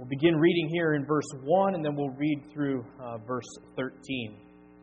We'll begin reading here in verse 1, and then we'll read through verse 13.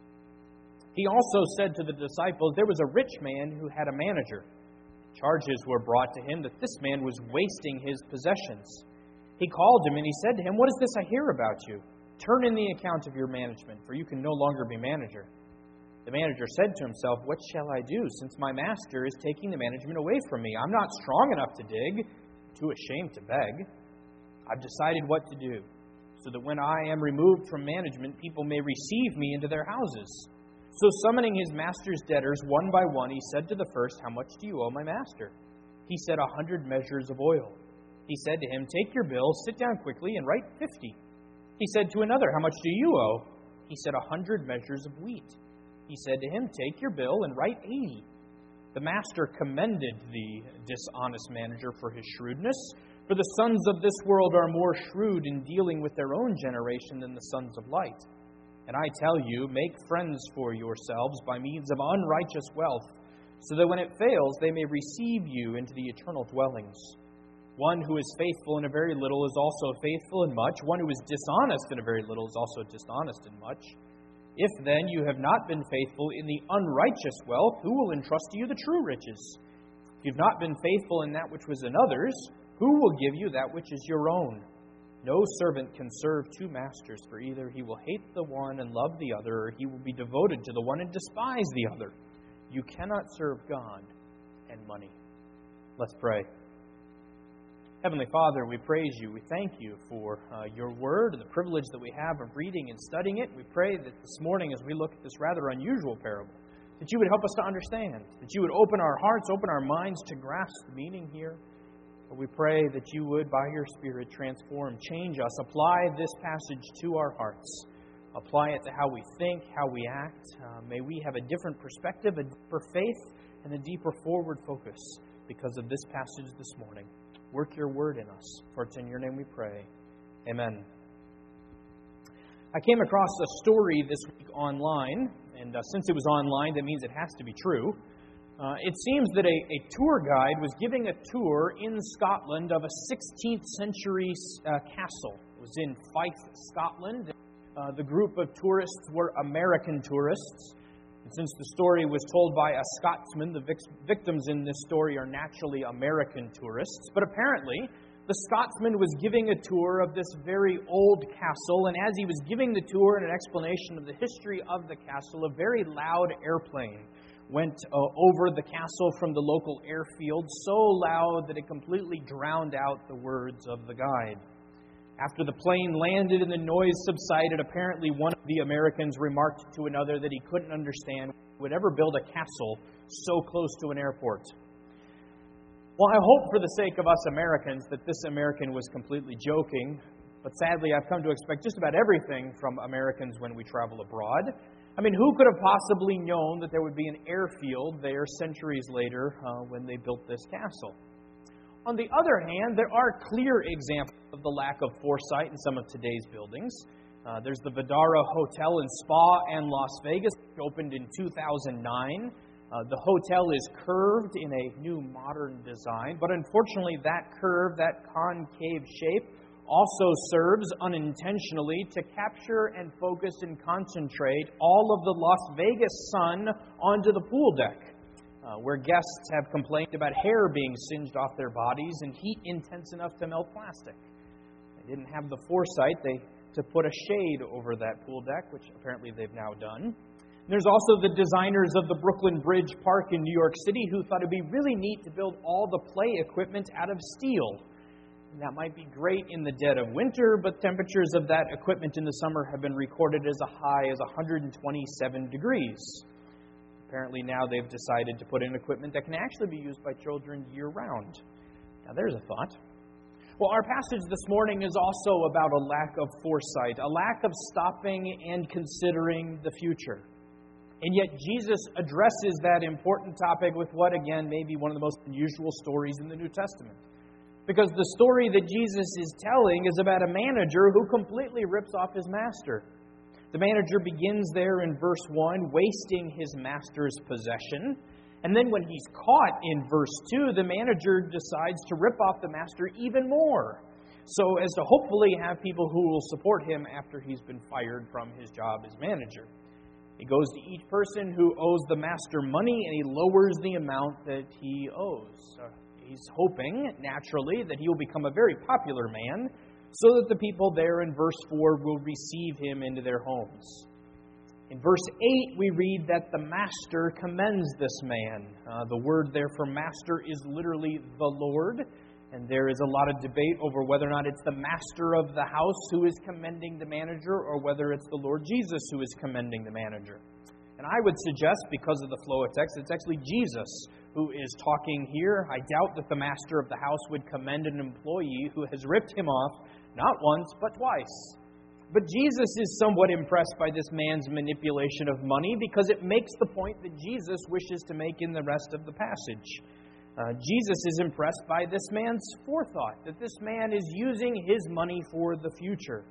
He also said to the disciples, there was a rich man who had a manager. Charges were brought to him that this man was wasting his possessions. He called him and he said to him, what is this I hear about you? Turn in the account of your management, for you can no longer be manager. The manager said to himself, what shall I do, since my master is taking the management away from me? I'm not strong enough to dig, too ashamed to beg. I've decided what to do, so that when I am removed from management, people may receive me into their houses. So summoning his master's debtors one by one, he said to the first, how much do you owe my master? He said, 100 measures of oil. He said to him, take your bill, sit down quickly, and write 50. He said to another, how much do you owe? He said, 100 measures of wheat. He said to him, take your bill and write 80. The master commended the dishonest manager for his shrewdness, for the sons of this world are more shrewd in dealing with their own generation than the sons of light. And I tell you, make friends for yourselves by means of unrighteous wealth, so that when it fails, they may receive you into the eternal dwellings. One who is faithful in a very little is also faithful in much. One who is dishonest in a very little is also dishonest in much. If then you have not been faithful in the unrighteous wealth, who will entrust to you the true riches? If you have not been faithful in that which was another's, who will give you that which is your own? No servant can serve two masters, for either he will hate the one and love the other, or he will be devoted to the one and despise the other. You cannot serve God and money. Let's pray. Heavenly Father, we praise you. We thank you for your word and the privilege that we have of reading and studying it. We pray that this morning, as we look at this rather unusual parable, that you would help us to understand, that you would open our hearts, open our minds to grasp the meaning here. But we pray that you would, by your Spirit, transform, change us, apply this passage to our hearts, apply it to how we think, how we act. May we have a different perspective, a deeper faith, and a deeper forward focus because of this passage this morning. Work your word in us, for it's in your name we pray. Amen. I came across a story this week online, and since it was online, that means it has to be true. It seems that a tour guide was giving a tour in Scotland of a 16th century castle. It was in Fife, Scotland. The group of tourists were American tourists. And since the story was told by a Scotsman, the victims in this story are naturally American tourists. But apparently, the Scotsman was giving a tour of this very old castle, and as he was giving the tour and an explanation of the history of the castle, a very loud airplane went over the castle from the local airfield, so loud that it completely drowned out the words of the guide. After the plane landed and the noise subsided, apparently one of the Americans remarked to another that he couldn't understand who would ever build a castle so close to an airport. Well, I hope for the sake of us Americans that this American was completely joking, but sadly I've come to expect just about everything from Americans when we travel abroad. I mean, who could have possibly known that there would be an airfield there centuries later when they built this castle? On the other hand, there are clear examples of the lack of foresight in some of today's buildings. There's the Vdara Hotel and Spa in Las Vegas, which opened in 2009. The hotel is curved in a new modern design, but unfortunately that curve, that concave shape, also serves unintentionally to capture and focus and concentrate all of the Las Vegas sun onto the pool deck, where guests have complained about hair being singed off their bodies and heat intense enough to melt plastic. They didn't have the foresight to put a shade over that pool deck, which apparently they've now done. There's also the designers of the Brooklyn Bridge Park in New York City who thought it'd be really neat to build all the play equipment out of steel. And that might be great in the dead of winter, but temperatures of that equipment in the summer have been recorded as high as 127 degrees. Apparently now they've decided to put in equipment that can actually be used by children year-round. Now there's a thought. Well, our passage this morning is also about a lack of foresight, a lack of stopping and considering the future. And yet Jesus addresses that important topic with what, again, may be one of the most unusual stories in the New Testament. Because the story that Jesus is telling is about a manager who completely rips off his master. The manager begins there in verse 1, wasting his master's possession. And then when he's caught in verse 2, the manager decides to rip off the master even more. so as to hopefully have people who will support him after he's been fired from his job as manager. He goes to each person who owes the master money, and he lowers the amount that he owes. He's hoping, naturally, that he will become a very popular man, so that the people there in verse 4 will receive him into their homes. In verse 8, we read that the master commends this man. The word there for master is literally the Lord, and there is a lot of debate over whether or not it's the master of the house who is commending the manager or whether it's the Lord Jesus who is commending the manager. And I would suggest, because of the flow of text, it's actually Jesus who is talking here. I doubt that the master of the house would commend an employee who has ripped him off not once, but twice. But Jesus is somewhat impressed by this man's manipulation of money because it makes the point that Jesus wishes to make in the rest of the passage. Jesus is impressed by this man's forethought, that this man is using his money for the future.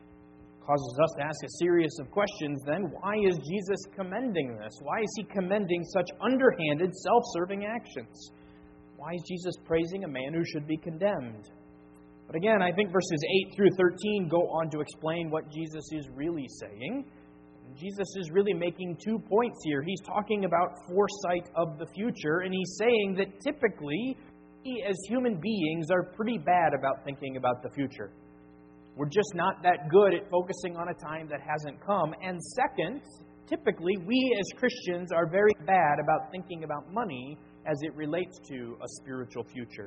Causes us to ask a series of questions then. Why is Jesus commending this? Why is he commending such underhanded, self-serving actions? Why is Jesus praising a man who should be condemned? But again, I think verses 8 through 13 go on to explain what Jesus is really saying. Jesus is really making 2 points here. He's talking about foresight of the future, and he's saying that typically, we as human beings are pretty bad about thinking about the future. We're just not that good at focusing on a time that hasn't come. And second, typically, we as Christians are very bad about thinking about money as it relates to a spiritual future.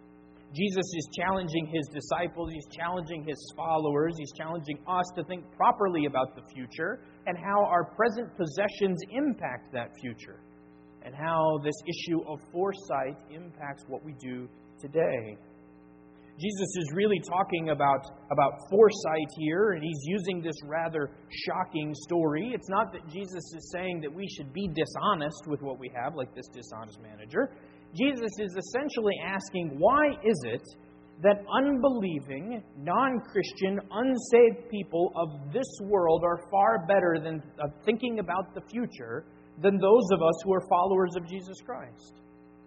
Jesus is challenging his disciples, he's challenging his followers, he's challenging us to think properly about the future and how our present possessions impact that future, and how this issue of foresight impacts what we do today. Jesus is really talking about foresight here, and he's using this rather shocking story. It's not that Jesus is saying that we should be dishonest with what we have, like this dishonest manager. Jesus is essentially asking, why is it that unbelieving, non-Christian, unsaved people of this world are far better than thinking about the future than those of us who are followers of Jesus Christ?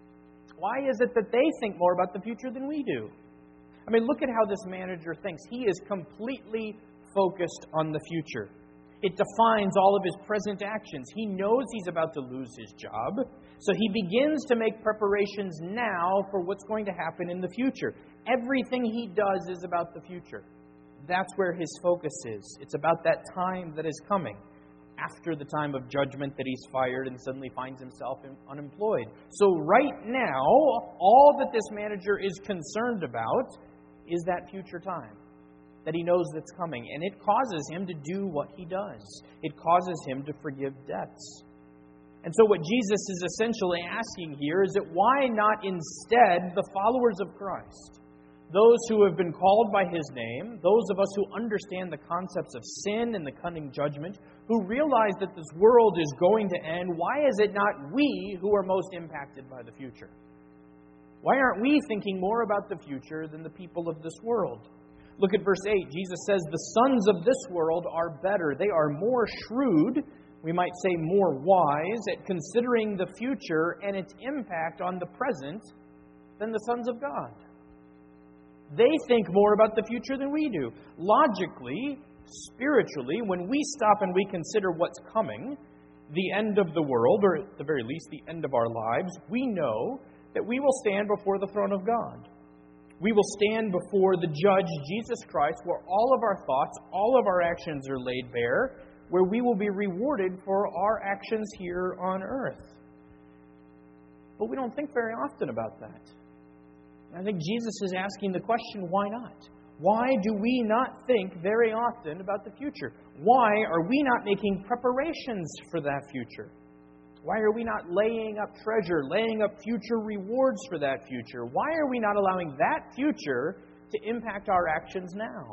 Why is it that they think more about the future than we do? I mean, look at how this manager thinks. He is completely focused on the future. It defines all of his present actions. He knows he's about to lose his job, so he begins to make preparations now for what's going to happen in the future. Everything he does is about the future. That's where his focus is. It's about that time that is coming, after the time of judgment that he's fired and suddenly finds himself unemployed. So right now, all that this manager is concerned about is that future time that he knows that's coming. And it causes him to do what he does. It causes him to forgive debts. And so what Jesus is essentially asking here is that why not instead the followers of Christ, those who have been called by his name, those of us who understand the concepts of sin and the coming judgment, who realize that this world is going to end, why is it not we who are most impacted by the future? Why aren't we thinking more about the future than the people of this world? Look at verse 8. Jesus says, the sons of this world are better. They are more shrewd, we might say more wise, at considering the future and its impact on the present than the sons of God. They think more about the future than we do. Logically, spiritually, when we stop and we consider what's coming, the end of the world, or at the very least the end of our lives, we know that we will stand before the throne of God. We will stand before the judge, Jesus Christ, where all of our thoughts, all of our actions are laid bare, where we will be rewarded for our actions here on earth. But we don't think very often about that. I think Jesus is asking the question, why not? Why do we not think very often about the future? Why are we not making preparations for that future? Why are we not laying up treasure, laying up future rewards for that future? Why are we not allowing that future to impact our actions now?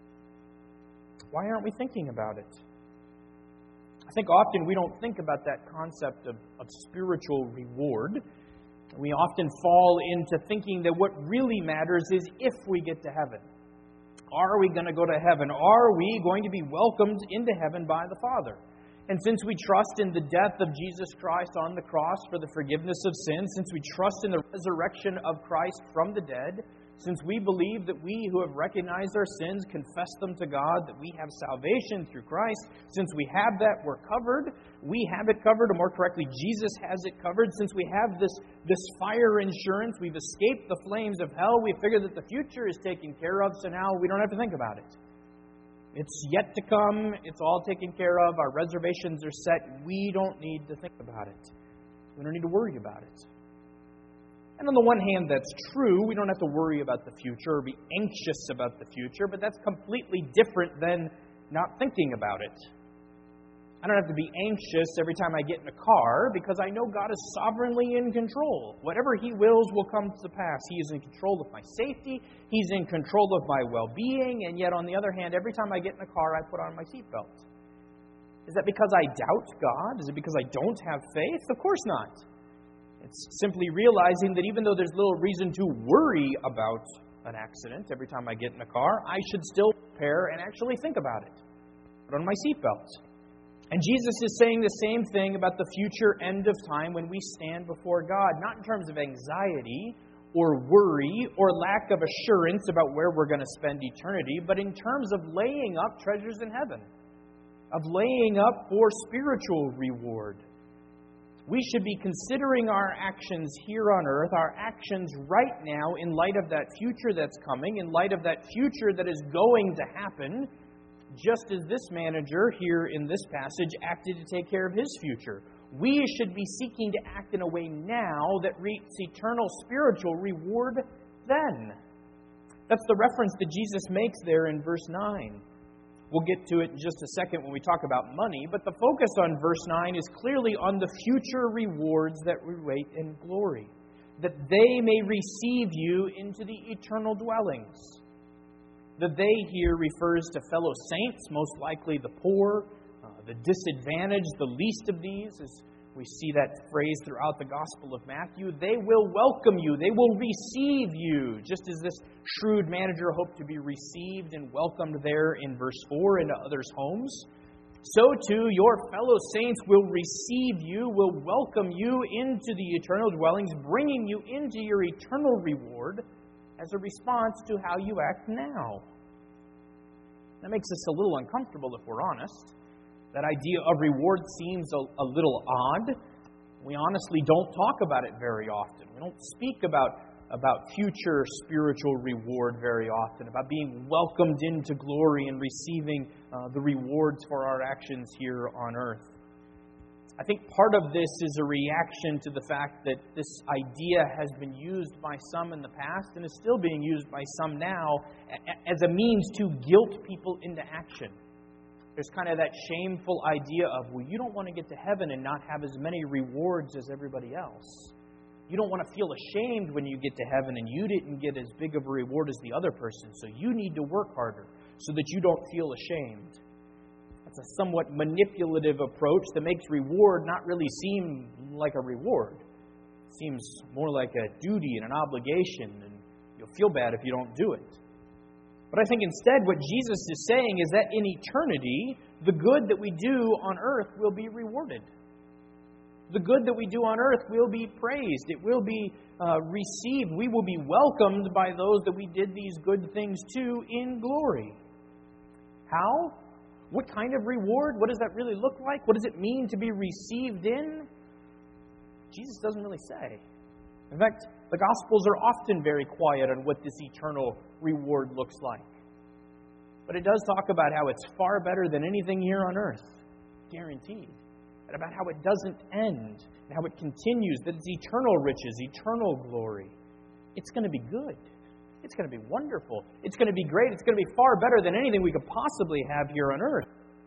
Why aren't we thinking about it? I think often we don't think about that concept of spiritual reward. We often fall into thinking that what really matters is if we get to heaven. Are we going to go to heaven? Are we going to be welcomed into heaven by the Father? And since we trust in the death of Jesus Christ on the cross for the forgiveness of sins, since we trust in the resurrection of Christ from the dead, since we believe that we who have recognized our sins, confess them to God, that we have salvation through Christ, since we have that, we're covered. We have it covered, or more correctly, Jesus has it covered. Since we have this fire insurance, we've escaped the flames of hell, we figure that the future is taken care of, so now we don't have to think about it. It's yet to come. It's all taken care of. Our reservations are set. We don't need to think about it. We don't need to worry about it. And on the one hand, that's true. We don't have to worry about the future or be anxious about the future, but that's completely different than not thinking about it. I don't have to be anxious every time I get in a car because I know God is sovereignly in control. Whatever He wills will come to pass. He is in control of my safety. He's in control of my well-being. And yet, on the other hand, every time I get in a car, I put on my seatbelt. Is that because I doubt God? Is it because I don't have faith? Of course not. It's simply realizing that even though there's little reason to worry about an accident every time I get in a car, I should still prepare and actually think about it. Put on my seatbelt. And Jesus is saying the same thing about the future end of time when we stand before God, not in terms of anxiety or worry or lack of assurance about where we're going to spend eternity, but in terms of laying up treasures in heaven, of laying up for spiritual reward. We should be considering our actions here on earth, our actions right now, in light of that future that's coming, in light of that future that is going to happen, just as this manager here in this passage acted to take care of his future. We should be seeking to act in a way now that reaps eternal spiritual reward then. That's the reference that Jesus makes there in verse 9. We'll get to it in just a second when we talk about money, but the focus on verse 9 is clearly on the future rewards that we wait in glory, that they may receive you into the eternal dwellings. The they here refers to fellow saints, most likely the poor, the disadvantaged, the least of these, as we see that phrase throughout the Gospel of Matthew. They will welcome you. They will receive you, just as this shrewd manager hoped to be received and welcomed there in verse 4 into others' homes. So too, your fellow saints will receive you, will welcome you into the eternal dwellings, bringing you into your eternal reward as a response to how you act now. That makes us a little uncomfortable if we're honest. That idea of reward seems a little odd. We honestly don't talk about it very often. We don't speak about future spiritual reward very often, about being welcomed into glory and receiving the rewards for our actions here on earth. I think part of this is a reaction to the fact that this idea has been used by some in the past and is still being used by some now as a means to guilt people into action. There's kind of that shameful idea of, well, you don't want to get to heaven and not have as many rewards as everybody else. You don't want to feel ashamed when you get to heaven and you didn't get as big of a reward as the other person, so you need to work harder so that you don't feel ashamed. That's a somewhat manipulative approach that makes reward not really seem like a reward. It seems more like a duty and an obligation, and you'll feel bad if you don't do it. But I think instead what Jesus is saying is that in eternity, the good that we do on earth will be rewarded. The good that we do on earth will be praised. It will be received. We will be welcomed by those that we did these good things to in glory. How? What kind of reward? What does that really look like? What does it mean to be received in? Jesus doesn't really say. In fact, the Gospels are often very quiet on what this eternal reward looks like. But it does talk about how it's far better than anything here on earth, guaranteed. And about how it doesn't end, and how it continues, that it's eternal riches, eternal glory. It's going to be good. It's going to be wonderful. It's going to be great. It's going to be far better than anything we could possibly have here on earth.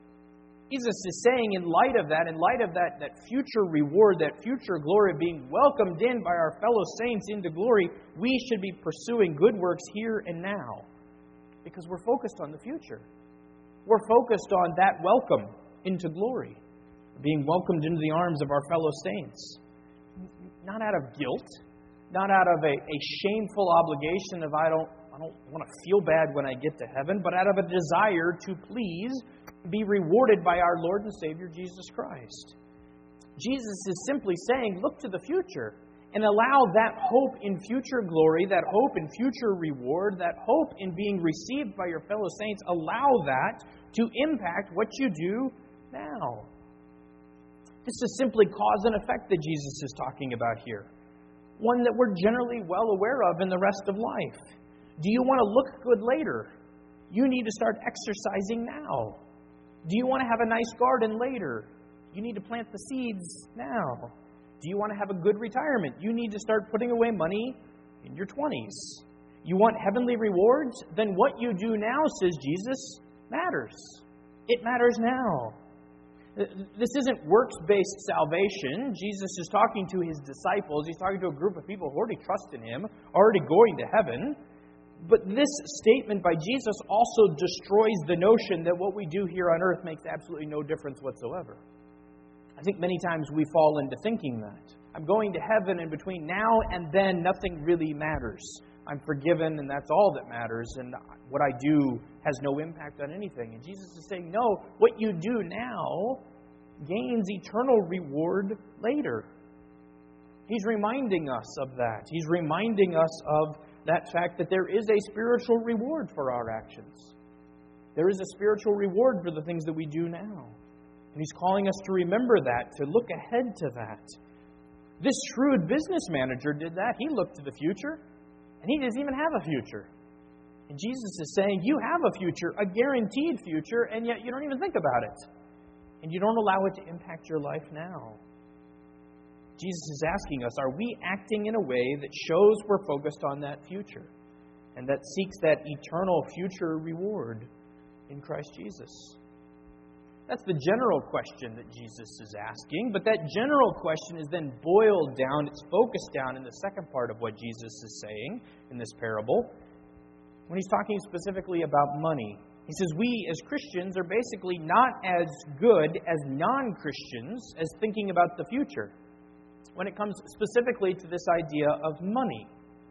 Jesus is saying in light of that future reward, that future glory of being welcomed in by our fellow saints into glory, we should be pursuing good works here and now. Because we're focused on the future. We're focused on that welcome into glory. Being welcomed into the arms of our fellow saints. Not out of guilt. Not out of a shameful obligation of I don't want to feel bad when I get to heaven, but out of a desire to please be rewarded by our Lord and Savior Jesus Christ. Jesus is simply saying, look to the future and allow that hope in future glory, that hope in future reward, that hope in being received by your fellow saints, allow that to impact what you do now. This is simply cause and effect that Jesus is talking about here. One that we're generally well aware of in the rest of life. Do you want to look good later? You need to start exercising now. Do you want to have a nice garden later? You need to plant the seeds now. Do you want to have a good retirement? You need to start putting away money in your 20s. You want heavenly rewards? Then what you do now, says Jesus, matters. It matters now. This isn't works-based salvation. Jesus is talking to his disciples. He's talking to a group of people who already trust in him, already going to heaven. But this statement by Jesus also destroys the notion that what we do here on earth makes absolutely no difference whatsoever. I think many times we fall into thinking that. I'm going to heaven, and between now and then, nothing really matters. I'm forgiven, and that's all that matters, and what I do has no impact on anything. And Jesus is saying, no, what you do now gains eternal reward later. He's reminding us of that. He's reminding us of that fact that there is a spiritual reward for our actions. There is a spiritual reward for the things that we do now. And he's calling us to remember that, to look ahead to that. This shrewd business manager did that. He looked to the future, and he doesn't even have a future. And Jesus is saying, you have a future, a guaranteed future, and yet you don't even think about it. And you don't allow it to impact your life now. Jesus is asking us, are we acting in a way that shows we're focused on that future and that seeks that eternal future reward in Christ Jesus? That's the general question that Jesus is asking, but that general question is then boiled down, it's focused down in the second part of what Jesus is saying in this parable, when he's talking specifically about money. He says we as Christians are basically not as good as non-Christians as thinking about the future when it comes specifically to this idea of money.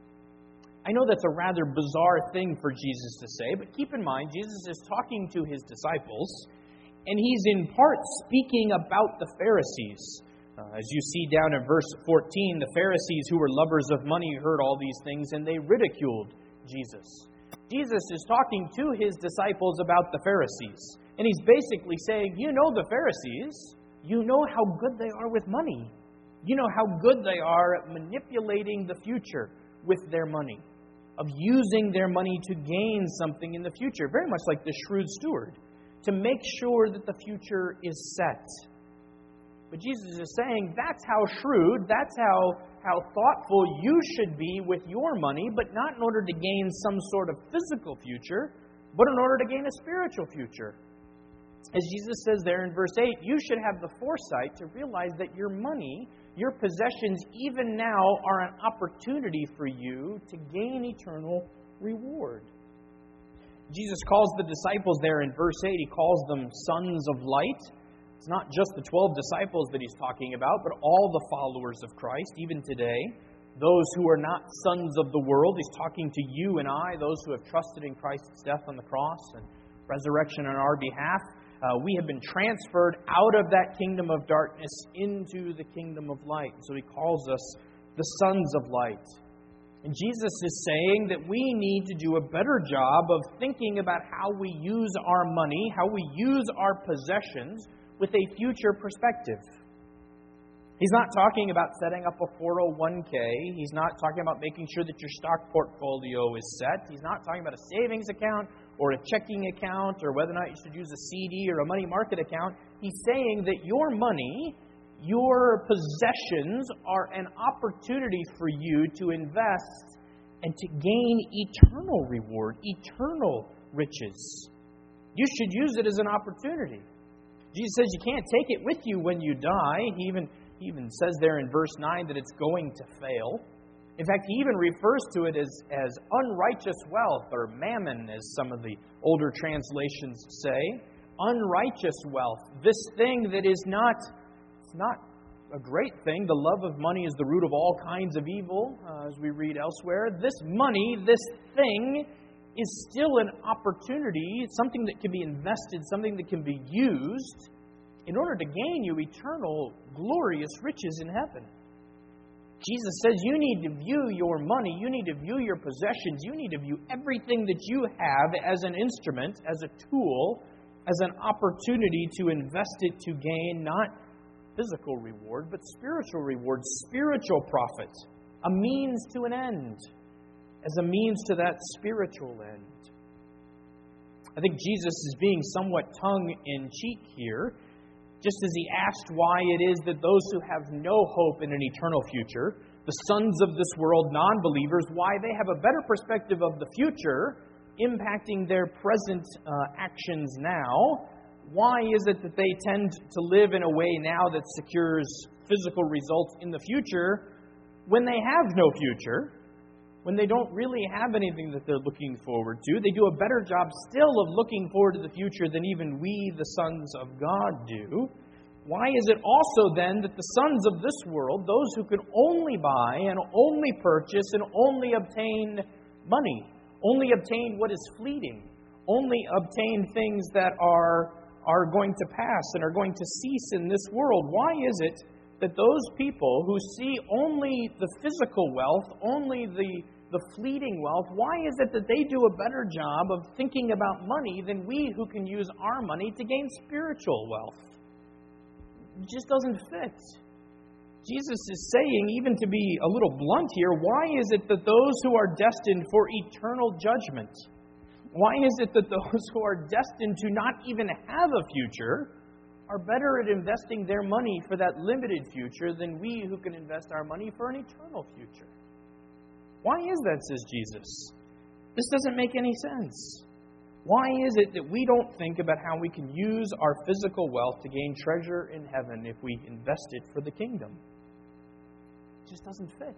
I know that's a rather bizarre thing for Jesus to say, but keep in mind, Jesus is talking to his disciples, and he's in part speaking about the Pharisees. As you see down in verse 14, the Pharisees who were lovers of money heard all these things, and they ridiculed Jesus. Jesus is talking to his disciples about the Pharisees, and he's basically saying, you know the Pharisees, you know how good they are with money. You know how good they are at manipulating the future with their money, of using their money to gain something in the future, very much like the shrewd steward, to make sure that the future is set. But Jesus is saying that's how shrewd, that's how thoughtful you should be with your money, but not in order to gain some sort of physical future, but in order to gain a spiritual future. As Jesus says there in verse 8, you should have the foresight to realize that your money, your possessions, even now, are an opportunity for you to gain eternal reward. Jesus calls the disciples there in verse 8, he calls them sons of light. It's not just the 12 disciples that he's talking about, but all the followers of Christ, even today. Those who are not sons of the world, he's talking to you and I, those who have trusted in Christ's death on the cross and resurrection on our behalf. We have been transferred out of that kingdom of darkness into the kingdom of light. So he calls us the sons of light. And Jesus is saying that we need to do a better job of thinking about how we use our money, how we use our possessions with a future perspective. He's not talking about setting up a 401k. He's not talking about making sure that your stock portfolio is set. He's not talking about a savings account or a checking account or whether or not you should use a CD or a money market account. He's saying that your money, your possessions are an opportunity for you to invest and to gain eternal reward, eternal riches. You should use it as an opportunity. Jesus says you can't take it with you when you die. He even says there in verse 9 that it's going to fail. In fact, he even refers to it as unrighteous wealth, or mammon, as some of the older translations say. Unrighteous wealth. This thing that is not a great thing. The love of money is the root of all kinds of evil, as we read elsewhere. This money, this thing, is still an opportunity, something that can be invested, something that can be used in order to gain you eternal, glorious riches in heaven. Jesus says you need to view your money, you need to view your possessions, you need to view everything that you have as an instrument, as a tool, as an opportunity to invest it to gain not physical reward, but spiritual reward, spiritual profit, a means to an end, as a means to that spiritual end. I think Jesus is being somewhat tongue-in-cheek here, just as he asked why it is that those who have no hope in an eternal future, the sons of this world, non-believers, why they have a better perspective of the future, impacting their present actions now. Why is it that they tend to live in a way now that secures physical results in the future when they have no future? When they don't really have anything that they're looking forward to, they do a better job still of looking forward to the future than even we, the sons of God, do. Why is it also then that the sons of this world, those who can only buy and only purchase and only obtain money, only obtain what is fleeting, only obtain things that are going to pass and are going to cease in this world, why is it that those people who see only the physical wealth, only the fleeting wealth, why is it that they do a better job of thinking about money than we who can use our money to gain spiritual wealth? It just doesn't fit. Jesus is saying, even to be a little blunt here, why is it that those who are destined for eternal judgment, why is it that those who are destined to not even have a future are better at investing their money for that limited future than we who can invest our money for an eternal future? Why is that, says Jesus? This doesn't make any sense. Why is it that we don't think about how we can use our physical wealth to gain treasure in heaven if we invest it for the kingdom? It just doesn't fit.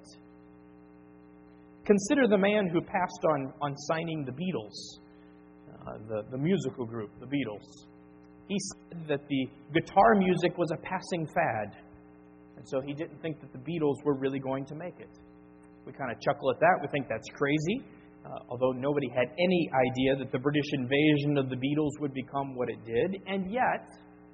Consider the man who passed on signing the Beatles, the musical group, the Beatles. He said that the guitar music was a passing fad, and so he didn't think that the Beatles were really going to make it. We kind of chuckle at that. We think that's crazy, although nobody had any idea that the British invasion of the Beatles would become what it did. And yet,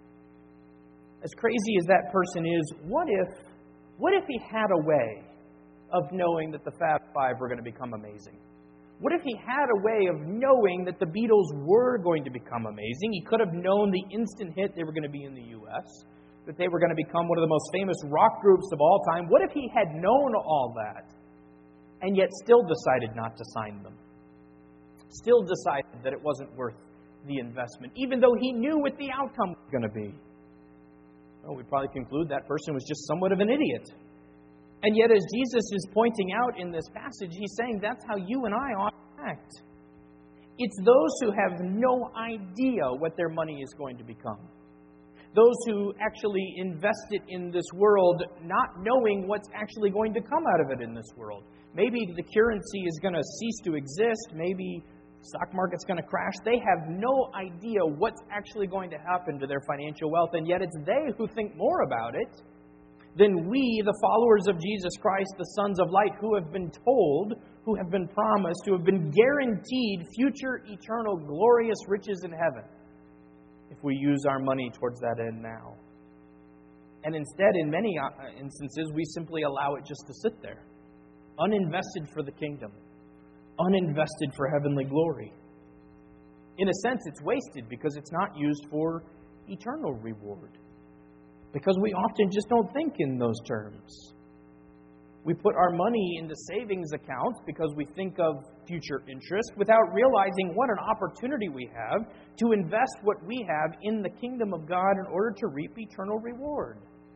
as crazy as that person is, what if he had a way of knowing that the Fab Five were going to become amazing? What if he had a way of knowing that the Beatles were going to become amazing? He could have known the instant hit they were going to be in the U.S., that they were going to become one of the most famous rock groups of all time. What if he had known all that and yet still decided not to sign them? Still decided that it wasn't worth the investment, even though he knew what the outcome was going to be? Well, we'd probably conclude that person was just somewhat of an idiot. And yet, as Jesus is pointing out in this passage, he's saying that's how you and I ought to act. It's those who have no idea what their money is going to become. Those who actually invest it in this world, not knowing what's actually going to come out of it in this world. Maybe the currency is going to cease to exist. Maybe the stock market's going to crash. They have no idea what's actually going to happen to their financial wealth, and yet it's they who think more about it than we, the followers of Jesus Christ, the sons of light, who have been told, who have been promised, who have been guaranteed future, eternal, glorious riches in heaven if we use our money towards that end now. And instead, in many instances, we simply allow it just to sit there, uninvested for the kingdom, uninvested for heavenly glory. In a sense, it's wasted because it's not used for eternal reward. Because we often just don't think in those terms. We put our money into savings accounts because we think of future interest without realizing what an opportunity we have to invest what we have in the kingdom of God in order to reap eternal reward.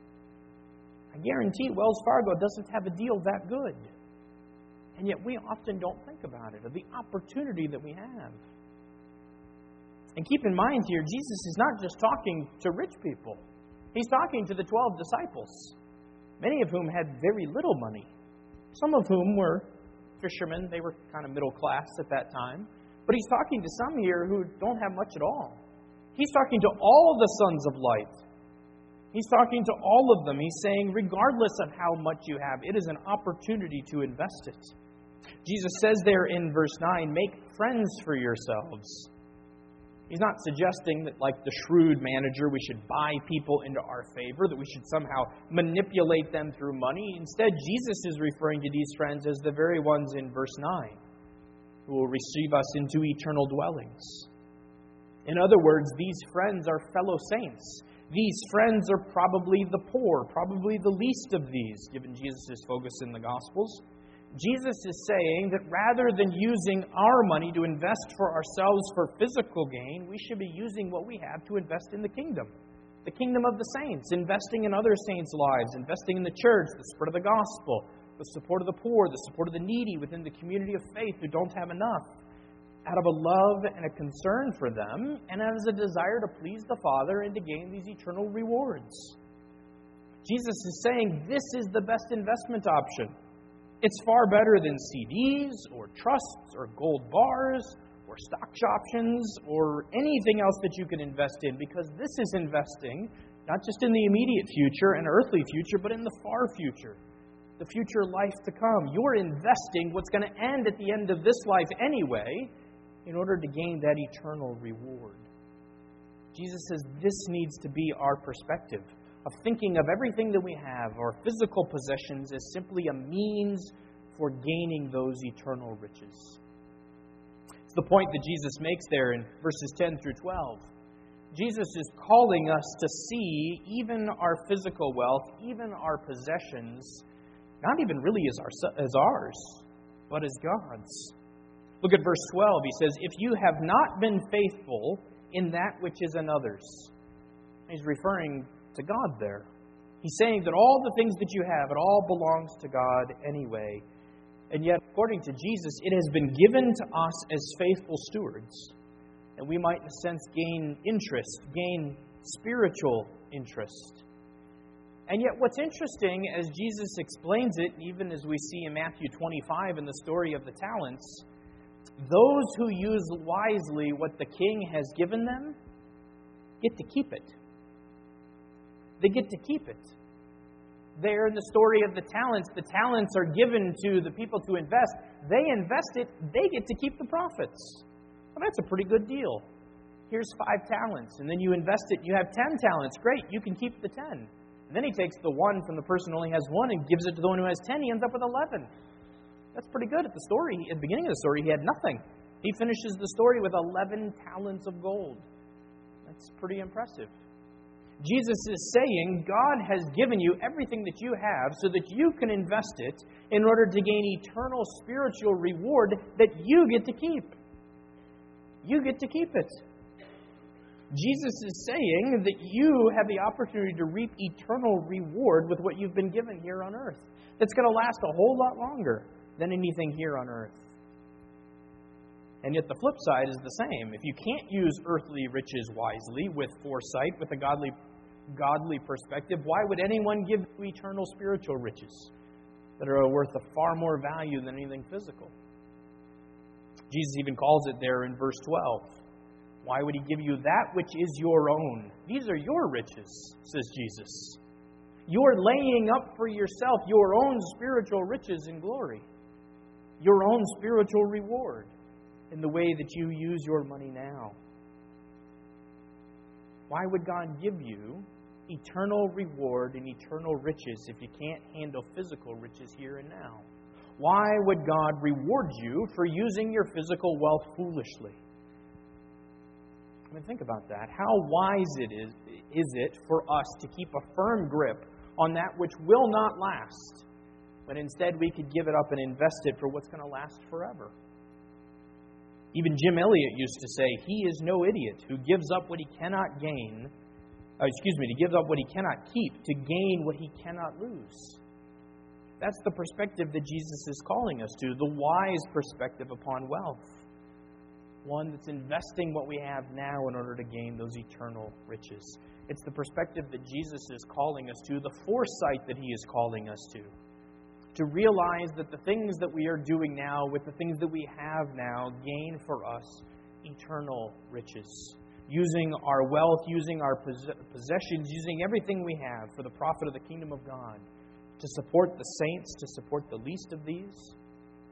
I guarantee Wells Fargo doesn't have a deal that good. And yet we often don't think about it, or the opportunity that we have. And keep in mind here, Jesus is not just talking to rich people. He's talking to the 12 disciples, many of whom had very little money. Some of whom were fishermen. They were kind of middle class at that time. But he's talking to some here who don't have much at all. He's talking to all the sons of light. He's talking to all of them. He's saying, regardless of how much you have, it is an opportunity to invest it. Jesus says there in verse 9, make friends for yourselves. He's not suggesting that, like the shrewd manager, we should buy people into our favor, that we should somehow manipulate them through money. Instead, Jesus is referring to these friends as the very ones in verse 9, who will receive us into eternal dwellings. In other words, these friends are fellow saints. These friends are probably the poor, probably the least of these, given Jesus' focus in the Gospels. Jesus is saying that rather than using our money to invest for ourselves for physical gain, we should be using what we have to invest in the kingdom of the saints, investing in other saints' lives, investing in the church, the spread of the gospel, the support of the poor, the support of the needy within the community of faith who don't have enough, out of a love and a concern for them, and as a desire to please the Father and to gain these eternal rewards. Jesus is saying this is the best investment option. It's far better than CDs or trusts or gold bars or stock options or anything else that you can invest in, because this is investing not just in the immediate future and earthly future, but in the far future, the future life to come. You're investing what's going to end at the end of this life anyway in order to gain that eternal reward. Jesus says this needs to be our perspective of thinking of everything that we have, our physical possessions, as simply a means for gaining those eternal riches. It's the point that Jesus makes there in verses 10 through 12. Jesus is calling us to see even our physical wealth, even our possessions, not even really as ours, but as God's. Look at verse 12. He says, "If you have not been faithful in that which is another's." He's referring to God there. He's saying that all the things that you have, it all belongs to God anyway. And yet, according to Jesus, it has been given to us as faithful stewards. And we might, in a sense, gain interest, gain spiritual interest. And yet, what's interesting, as Jesus explains it, even as we see in Matthew 25 in the story of the talents, those who use wisely what the king has given them get to keep it. They get to keep it. There in the story of the talents are given to the people to invest. They invest it, they get to keep the profits. Well, that's a pretty good deal. Here's 5 talents, and then you invest it, you have 10 talents. Great, you can keep the 10. And then he takes the 1 from the person who only has 1 and gives it to the one who has 10. He ends up with 11. That's pretty good. At the beginning of the story, he had nothing. He finishes the story with 11 talents of gold. That's pretty impressive. Jesus is saying God has given you everything that you have so that you can invest it in order to gain eternal spiritual reward that you get to keep. You get to keep it. Jesus is saying that you have the opportunity to reap eternal reward with what you've been given here on earth. That's going to last a whole lot longer than anything here on earth. And yet the flip side is the same. If you can't use earthly riches wisely, with foresight, with a godly perspective, why would anyone give you eternal spiritual riches that are worth a far more value than anything physical? Jesus even calls it there in verse 12. Why would he give you that which is your own? These are your riches, says Jesus. You're laying up for yourself your own spiritual riches and glory, your own spiritual reward in the way that you use your money now. Why would God give you eternal reward and eternal riches if you can't handle physical riches here and now? Why would God reward you for using your physical wealth foolishly? I mean, think about that. How wise is it for us to keep a firm grip on that which will not last, when instead we could give it up and invest it for what's going to last forever? Even Jim Elliot used to say, "He is no idiot who gives up what he cannot gain, to give up what he cannot keep to gain what he cannot lose." That's the perspective that Jesus is calling us to, the wise perspective upon wealth. One that's investing what we have now in order to gain those eternal riches. It's the perspective that Jesus is calling us to, the foresight that he is calling us to realize that the things that we are doing now with the things that we have now gain for us eternal riches. Using our wealth, using our possessions, using everything we have for the profit of the kingdom of God, to support the saints, to support the least of these.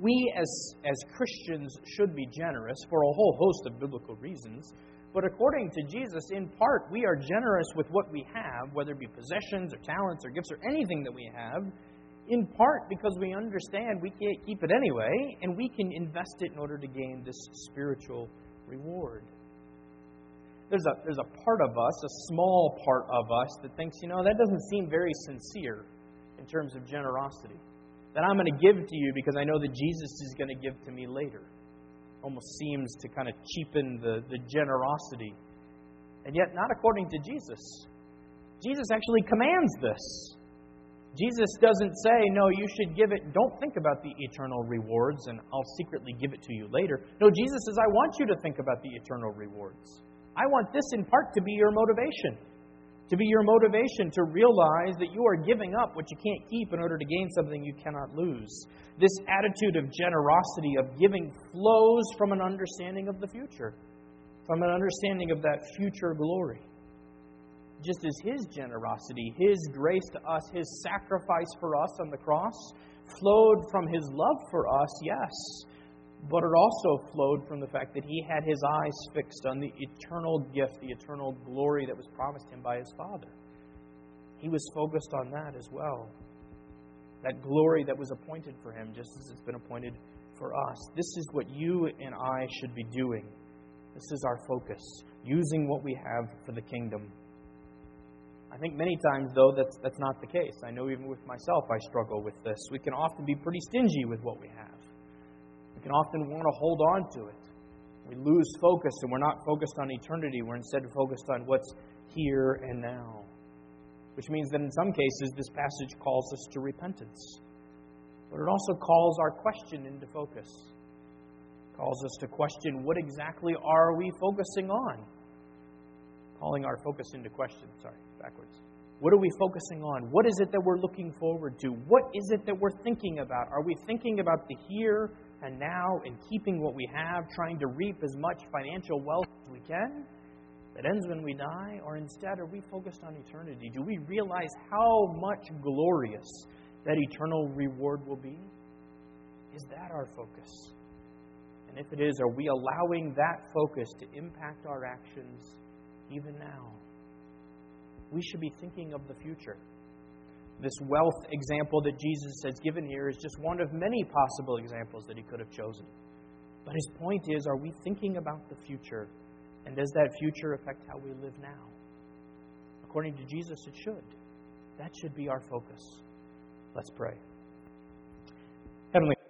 We as Christians should be generous for a whole host of biblical reasons. But according to Jesus, in part, we are generous with what we have, whether it be possessions or talents or gifts or anything that we have, in part because we understand we can't keep it anyway, and we can invest it in order to gain this spiritual reward. There's a part of us, a small part of us, that thinks, that doesn't seem very sincere in terms of generosity. That I'm going to give to you because I know that Jesus is going to give to me later. Almost seems to kind of cheapen the generosity. And yet, not according to Jesus. Jesus actually commands this. Jesus doesn't say, no, you should give it. Don't think about the eternal rewards and I'll secretly give it to you later. No, Jesus says, I want you to think about the eternal rewards. I want this in part to be your motivation. To be your motivation to realize that you are giving up what you can't keep in order to gain something you cannot lose. This attitude of generosity, of giving, flows from an understanding of the future, from an understanding of that future glory. Just as His generosity, His grace to us, His sacrifice for us on the cross flowed from His love for us, yes, but it also flowed from the fact that He had His eyes fixed on the eternal gift, the eternal glory that was promised Him by His Father. He was focused on that as well. That glory that was appointed for Him, just as it's been appointed for us. This is what you and I should be doing. This is our focus, using what we have for the kingdom. I think many times, though, that's not the case. I know even with myself I struggle with this. We can often be pretty stingy with what we have. We can often want to hold on to it. We lose focus and we're not focused on eternity. We're instead focused on what's here and now. Which means that in some cases this passage calls us to repentance. But it also calls our question into focus. It calls us to question, what exactly are we focusing on? Calling our focus into question. Backwards. What are we focusing on? What is it that we're looking forward to? What is it that we're thinking about? Are we thinking about the here and now and keeping what we have, trying to reap as much financial wealth as we can that ends when we die? Or instead, are we focused on eternity? Do we realize how much glorious that eternal reward will be? Is that our focus? And if it is, are we allowing that focus to impact our actions even now? We should be thinking of the future. This wealth example that Jesus has given here is just one of many possible examples that He could have chosen. But His point is, are we thinking about the future? And does that future affect how we live now? According to Jesus, it should. That should be our focus. Let's pray. Heavenly